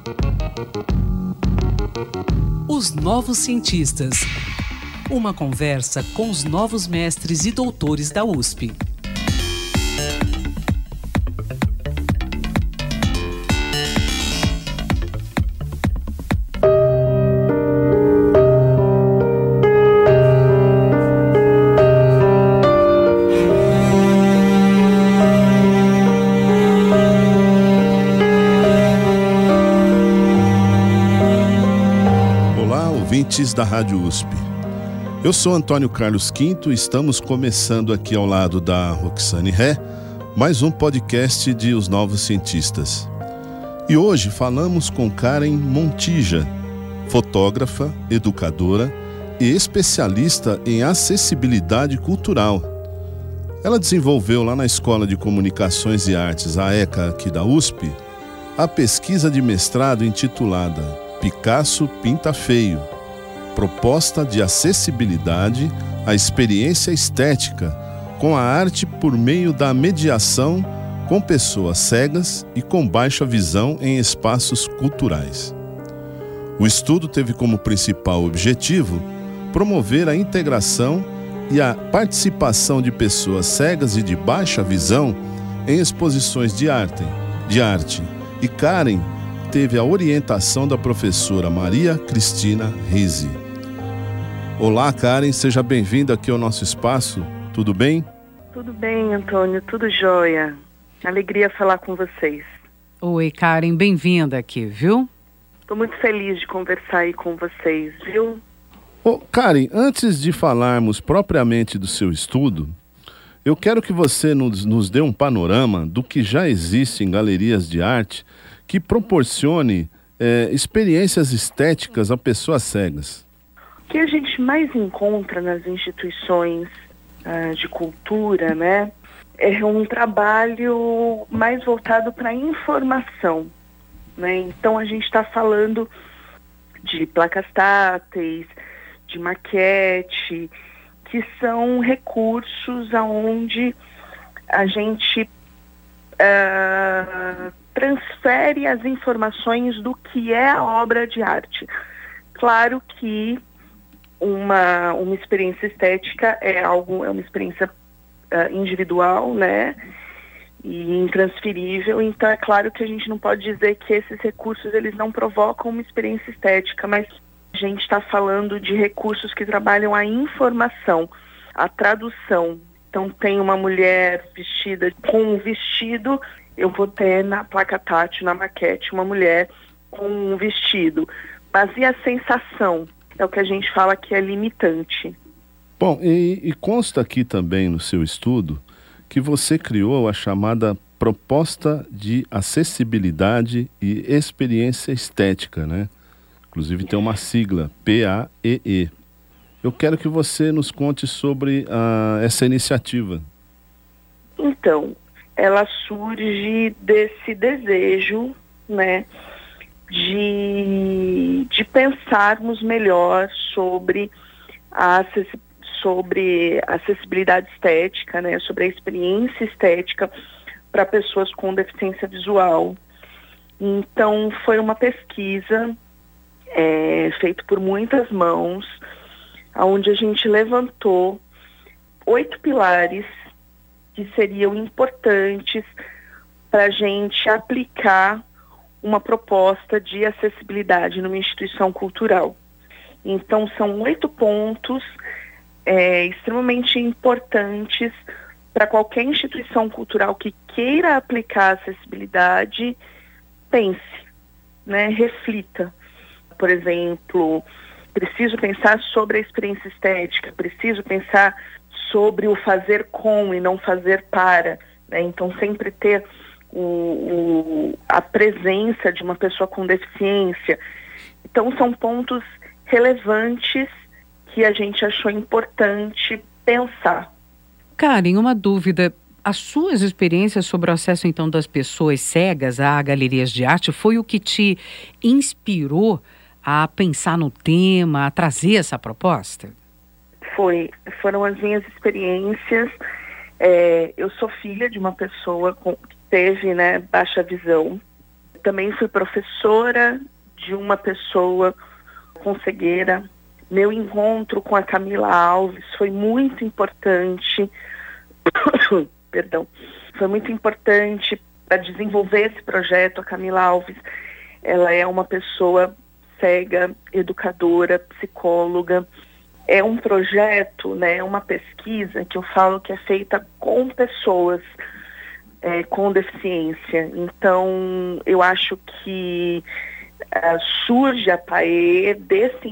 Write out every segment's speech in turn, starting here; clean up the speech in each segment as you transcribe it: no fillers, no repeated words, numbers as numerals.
Os Novos Cientistas. Uma conversa com os novos mestres e doutores da USP. Da Rádio USP. Eu sou Antônio Carlos Quinto e estamos começando aqui ao lado da Roxane Ré, mais um podcast de Os Novos Cientistas. E hoje falamos com Karen Montija, fotógrafa, educadora e especialista em acessibilidade cultural. Ela desenvolveu lá na Escola de Comunicações e Artes, a ECA aqui da USP, a pesquisa de mestrado intitulada Picasso Pinta Feio, proposta de acessibilidade à experiência estética com a arte por meio da mediação com pessoas cegas e com baixa visão em espaços culturais. O estudo teve como principal objetivo promover a integração e a participação de pessoas cegas e de baixa visão em exposições de arte. E Karen teve a orientação da professora Maria Cristina Rizzi. Olá, Karen, seja bem-vinda aqui ao nosso espaço. Tudo bem? Tudo bem, Antônio, tudo jóia. Alegria falar com vocês. Oi, Karen, bem-vinda aqui, viu? Estou muito feliz de conversar aí com vocês, viu? Karen, antes de falarmos propriamente do seu estudo, eu quero que você nos dê um panorama do que já existe em galerias de arte que proporcione experiências estéticas a pessoas cegas. O que a gente mais encontra nas instituições de cultura, né, é um trabalho mais voltado para a informação, né? Então a gente está falando de placas táteis, de maquete, que são recursos aonde a gente transfere as informações do que é a obra de arte. Claro que uma experiência estética é uma experiência individual, né, e intransferível, então é claro que a gente não pode dizer que esses recursos eles não provocam uma experiência estética, mas a gente está falando de recursos que trabalham a informação, a tradução. Então tem uma mulher vestida com um vestido, eu vou ter na placa tátil, na maquete, uma mulher com um vestido, mas e a sensação? É o que a gente fala que é limitante. Bom, e consta aqui também no seu estudo que você criou a chamada Proposta de Acessibilidade e Experiência Estética, né? Inclusive tem uma sigla, PAEE. Eu quero que você nos conte sobre essa iniciativa. Então, ela surge desse desejo, né, de pensarmos melhor sobre a acessibilidade estética, né, sobre a experiência estética para pessoas com deficiência visual. Então, foi uma pesquisa feita por muitas mãos, onde a gente levantou 8 pilares que seriam importantes para a gente aplicar uma proposta de acessibilidade numa instituição cultural. Então, são 8 pontos extremamente importantes para qualquer instituição cultural que queira aplicar acessibilidade, pense, né, reflita. Por exemplo, preciso pensar sobre a experiência estética, preciso pensar sobre o fazer com e não fazer para, né? Então, sempre ter a presença de uma pessoa com deficiência. Então, são pontos relevantes que a gente achou importante pensar. Karen, uma dúvida. As suas experiências sobre o acesso, então, das pessoas cegas a galerias de arte foi o que te inspirou a pensar no tema, a trazer essa proposta? Foram as minhas experiências. Eu sou filha de uma pessoa que teve, né, baixa visão. também fui professora de uma pessoa com cegueira. Meu encontro com a Camila Alves foi muito importante. Perdão. Foi muito importante para desenvolver esse projeto. A Camila Alves, ela é uma pessoa cega, educadora, psicóloga. É um projeto, né, uma pesquisa que eu falo que é feita com pessoas com deficiência. Então, eu acho que surge a PAE dessa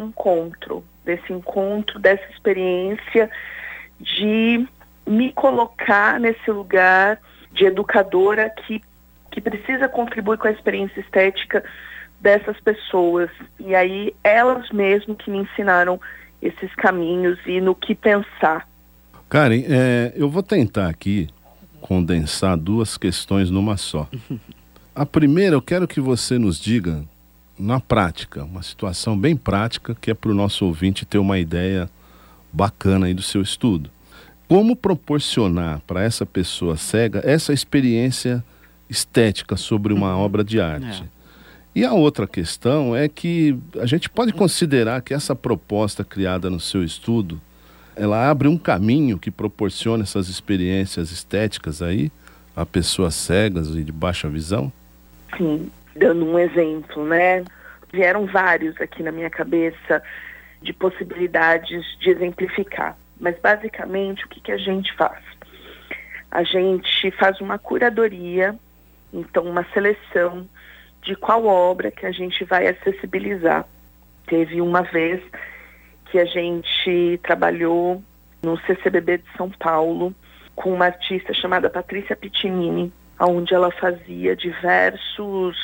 dessa experiência de me colocar nesse lugar de educadora que precisa contribuir com a experiência estética dessas pessoas. E aí, elas mesmas que me ensinaram esses caminhos e no que pensar. Karen, eu vou tentar aqui condensar duas questões numa só. A primeira, eu quero que você nos diga, na prática, uma situação bem prática, que é para o nosso ouvinte ter uma ideia bacana aí do seu estudo. Como proporcionar para essa pessoa cega essa experiência estética sobre uma obra de arte? E a outra questão é que a gente pode considerar que essa proposta criada no seu estudo, ela abre um caminho que proporciona essas experiências estéticas aí a pessoas cegas e de baixa visão? Sim, dando um exemplo, né? Vieram vários aqui na minha cabeça de possibilidades de exemplificar. Mas basicamente o que a gente faz? A gente faz uma curadoria, então uma seleção de qual obra que a gente vai acessibilizar. Teve uma vez que a gente trabalhou no CCBB de São Paulo com uma artista chamada Patrícia Pitinini, onde ela fazia diversas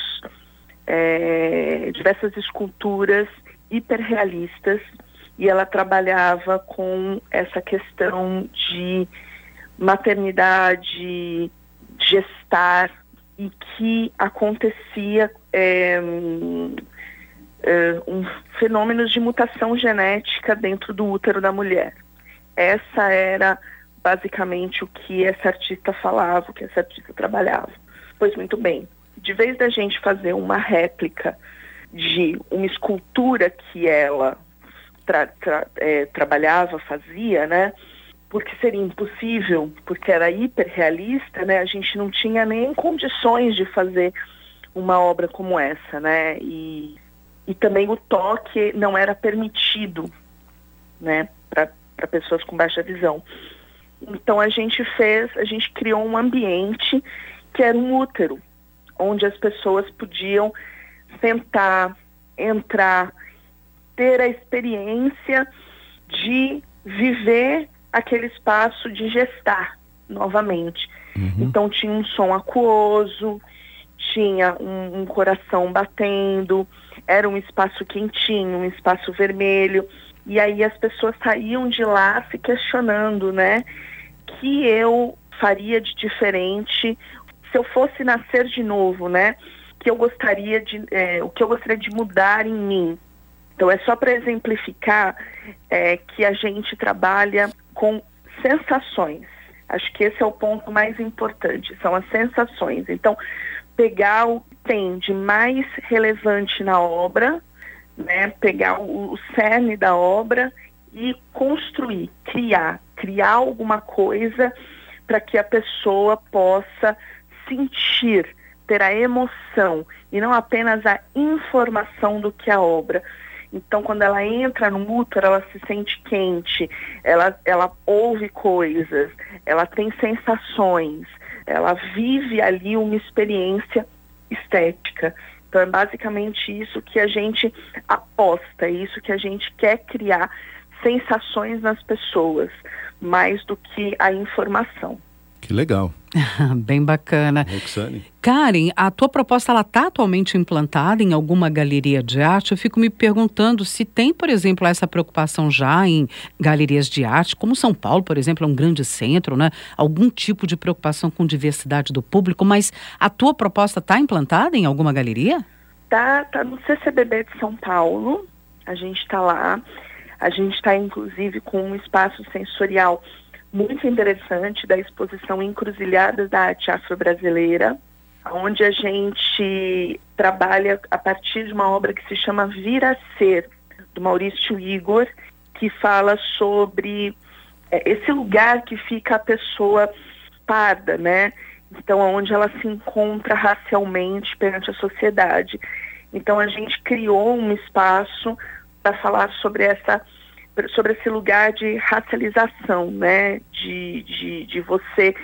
esculturas hiperrealistas, e ela trabalhava com essa questão de maternidade, gestar, e que acontecia fenômenos de mutação genética dentro do útero da mulher. Essa era basicamente o que essa artista falava, o que essa artista trabalhava. Pois muito bem, de vez da gente fazer uma réplica de uma escultura que ela trabalhava, fazia, né? Porque seria impossível, porque era hiperrealista, né? A gente não tinha nem condições de fazer uma obra como essa, né? E também o toque não era permitido, né? Para pessoas com baixa visão. Então a gente criou um ambiente que era um útero, onde as pessoas podiam sentar, entrar, ter a experiência de viver aquele espaço de gestar novamente. Então tinha um som aquoso, tinha um coração batendo, era um espaço quentinho, um espaço vermelho, e aí as pessoas saíam de lá se questionando, né? Que eu faria de diferente se eu fosse nascer de novo, né? O que eu gostaria de mudar em mim. Então é só para exemplificar que a gente trabalha com sensações. Acho que esse é o ponto mais importante, são as sensações. Então, pegar o que tem de mais relevante na obra, né, pegar o cerne da obra e construir, criar alguma coisa para que a pessoa possa sentir, ter a emoção e não apenas a informação do que é a obra. Então, quando ela entra no útero, ela se sente quente, ela ouve coisas, ela tem sensações, ela vive ali uma experiência estética. Então, é basicamente isso que a gente aposta, é isso que a gente quer criar, sensações nas pessoas, mais do que a informação. Que legal. Bem bacana. Roxane. Karen, a tua proposta ela está atualmente implantada em alguma galeria de arte? Eu fico me perguntando se tem, por exemplo, essa preocupação já em galerias de arte, como São Paulo, por exemplo, é um grande centro, né? Algum tipo de preocupação com diversidade do público, mas a tua proposta está implantada em alguma galeria? Tá no CCBB de São Paulo, a gente está lá, a gente está inclusive com um espaço sensorial muito interessante da exposição Encruzilhadas da Arte Afro-Brasileira, onde a gente trabalha a partir de uma obra que se chama Vir a Ser, do Maurício Igor, que fala sobre esse lugar que fica a pessoa parda, né? Então, onde ela se encontra racialmente perante a sociedade. Então, a gente criou um espaço para falar sobre esse lugar de racialização, né? De você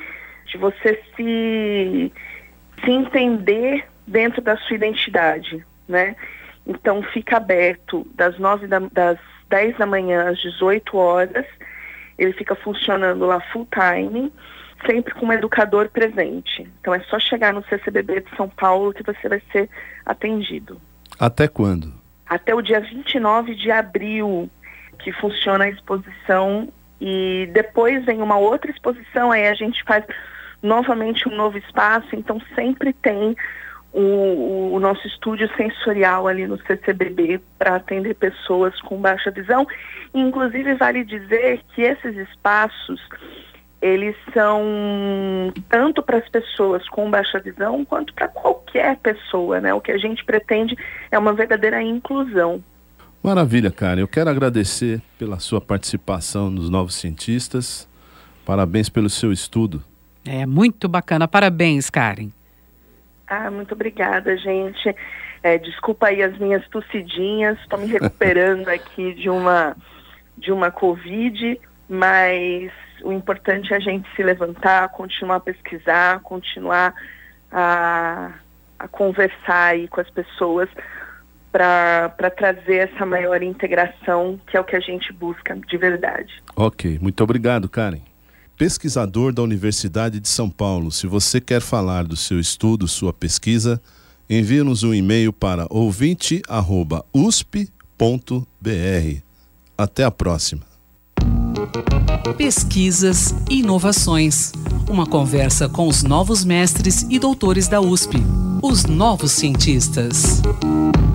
se entender dentro da sua identidade, né? Então, fica aberto das 10 da manhã às 18 horas. Ele fica funcionando lá full time, sempre com um educador presente. Então é só chegar no CCBB de São Paulo que você vai ser atendido. Até quando? Até o dia 29 de abril, que funciona a exposição, e depois vem uma outra exposição, aí a gente faz novamente um novo espaço, então sempre tem o nosso estúdio sensorial ali no CCBB para atender pessoas com baixa visão. Inclusive, vale dizer que esses espaços, eles são tanto para as pessoas com baixa visão quanto para qualquer pessoa, né? O que a gente pretende é uma verdadeira inclusão. Maravilha, Karen. Eu quero agradecer pela sua participação nos Novos Cientistas. Parabéns pelo seu estudo. É muito bacana. Parabéns, Karen. Muito obrigada, gente. Desculpa aí as minhas tossidinhas. Estou me recuperando aqui de uma Covid, mas o importante é a gente se levantar, continuar a pesquisar, continuar a conversar aí com as pessoas para trazer essa maior integração, que é o que a gente busca de verdade. Ok, muito obrigado, Karen. Pesquisador da Universidade de São Paulo, se você quer falar do seu estudo, sua pesquisa, envie-nos um e-mail para ouvinte@usp.br. Até a próxima. Pesquisas e inovações. Uma conversa com os novos mestres e doutores da USP, os novos cientistas.